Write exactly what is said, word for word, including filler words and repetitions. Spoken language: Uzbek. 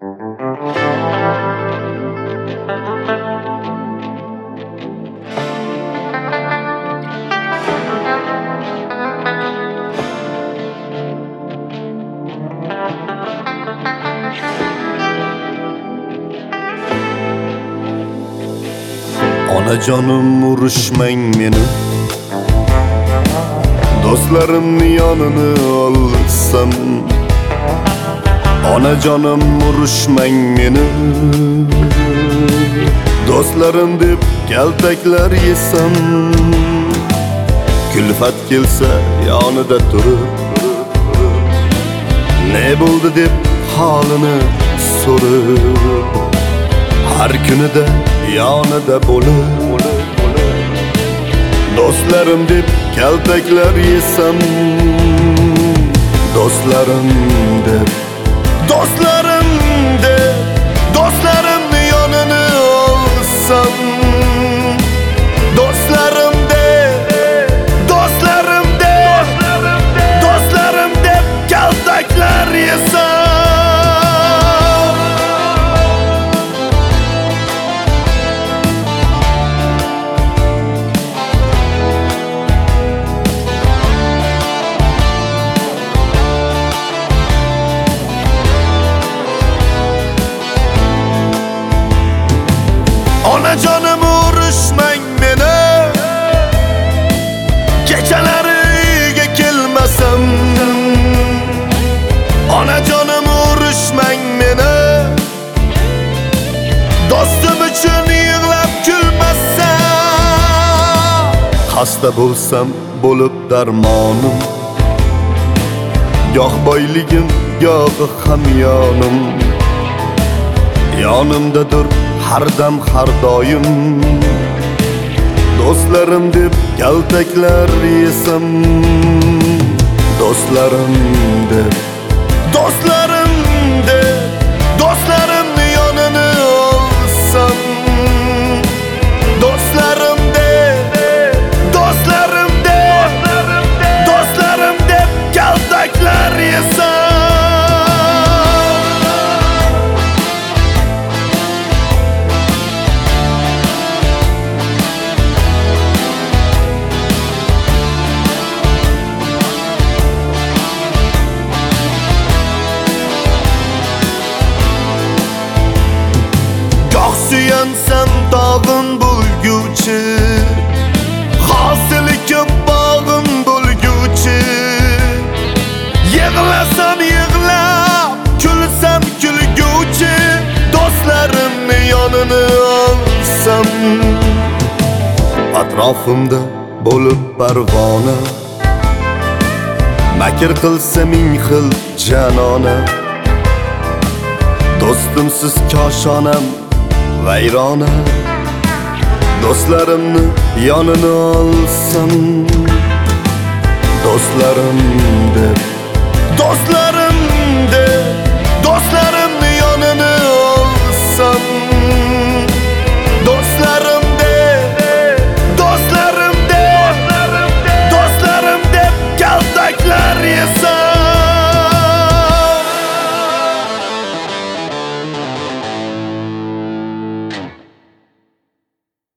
Onajonim urushmang meni, do'stlarimni yonini olsam. Onajonim urushmang meni, do'stlarim deb kaltaklar yesam. Kulfat kelsa yonida turib, ne bo'ldi deb holini so'rib, har kunida yonida bo'lib, do'stlarim deb kaltaklar yesam. Do'stlarim deb, do'stlarim deb, do'stlarimni yonini olsam. Do'stlarim deb, do'stlarim deb, do'stlarim deb kaltaklar yesam. Onajonim urushmang meni, kechalari uyga kelmasam. Onajonim urushmang meni, do'stim uchun yig'lab kulmasam. Xasta bo'lsam bo'lib darmonim, goh boyligim, goh hamyonim. Yonimdadir har dam har doim, do'stlarim deb kaltaklar yesam. Do'stlarim deb, do'stlarim deb, do'stlarimni yonini olsam. Do'stlarim deb, do'stlarim deb, do'stlarim deb kaltaklar yesam. Suyansam tog'im bo'lguchi, hosili ko'p bog'im bo'lguchi. Yig'lasam yig'lab, kulsam kulguchi, do'stlarimni yonini olsam. Atrofimda bo'lib parvona, makr qilsa ming xil janona. Do'stimsiz koshonam vayrona, do'stlarimni yonini olsam. Do'stlarim deb, do'stlarim